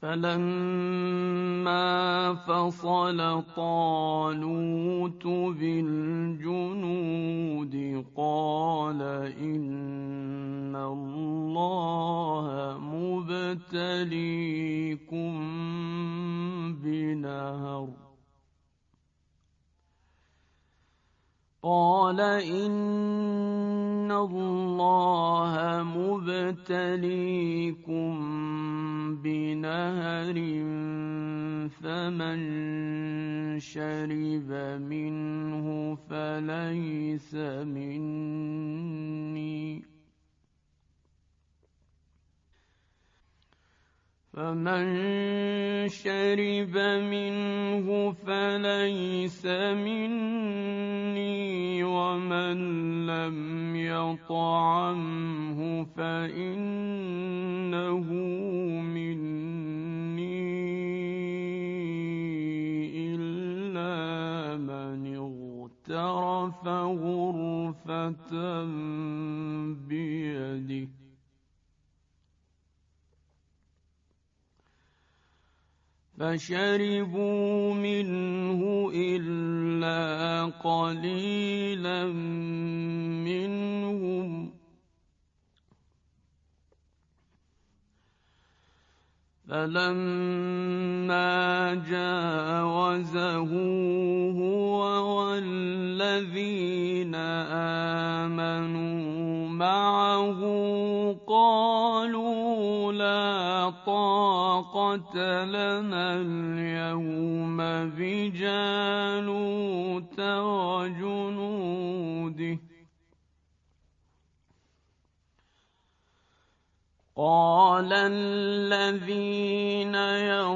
فلما فصل طالوت بالجنود قال إن الله مبتليكم بنهر فمن شرب منه فليس مني ومن لم يطعمه فإنه مني إلا من اغترف غرفة بيده فشربوا منه إلا قليلا منهم فلما جاوزه هو والذين آمنوا معه قالوا لا طاقة لنا اليوم بجالوت وجنوده قال الذين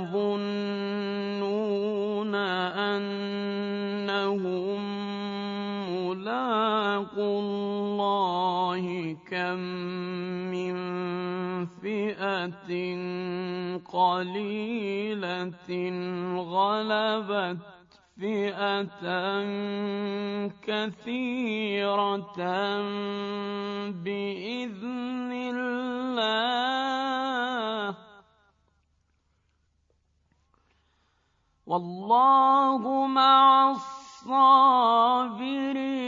يظنون أنهم ملاقو الله كم من فئة قليلة غلبت فئة كثيرة بإذن الله والله مع الصابرين